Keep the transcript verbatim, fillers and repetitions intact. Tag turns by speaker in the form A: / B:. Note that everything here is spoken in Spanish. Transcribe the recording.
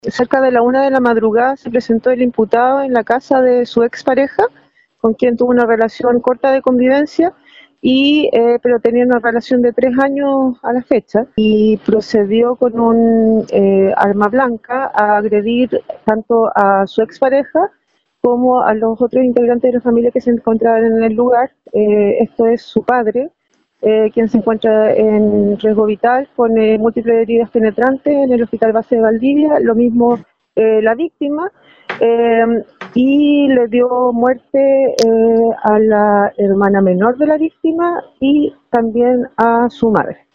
A: cerca de la una de la madrugada se presentó el imputado en la casa de su expareja, con quien tuvo una relación corta de convivencia, y, eh, pero tenía una relación de tres años a la fecha, y procedió con un eh, arma blanca a agredir tanto a su expareja como a los otros integrantes de la familia que se encontraban en el lugar. Eh, esto es su padre, eh, quien se encuentra en riesgo vital con eh, múltiples heridas penetrantes en el Hospital Base de Valdivia, lo mismo eh, la víctima, eh, y le dio muerte eh, a la hermana menor de la víctima y también a su madre.